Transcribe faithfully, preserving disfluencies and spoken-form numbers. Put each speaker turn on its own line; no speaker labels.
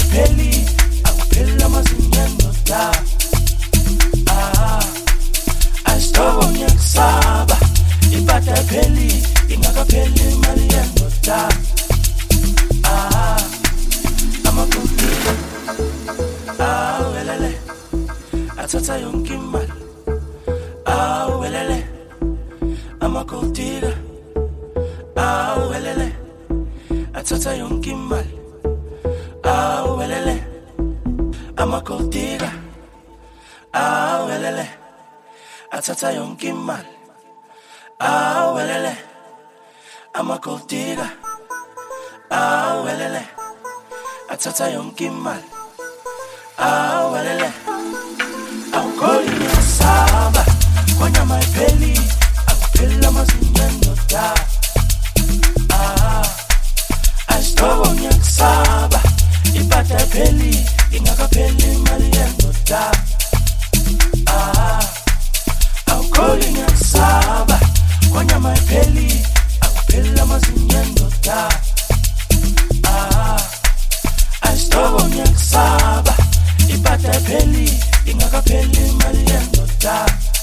mayipheli akupheli amazinyendo da. Ah, asitobo ngiyakusaba impahla ipheli ingakapheli imali yendo da. Ah, amakhodi ah welele athatha yonke imali. Ah welele amakhodi ah welele athatha yonke imali. Ah welele amakhodi ah welele athatha yonke imali. Ah welele amakhodi ah welele athatha yonke imali. Ah welele awukholi ngisaba kwanya mayipheli akupheli amazinyendo da. Ah, asitobo ngiyakusaba impahla ipheli ingakapheli imali yendo da. Ah, awukholi ngiyakusaba kwanya mayipheli akupheli amazinyendo da. Ah, asitobo ngiyakusaba impahla ipheli ingakapheli imali yendo da.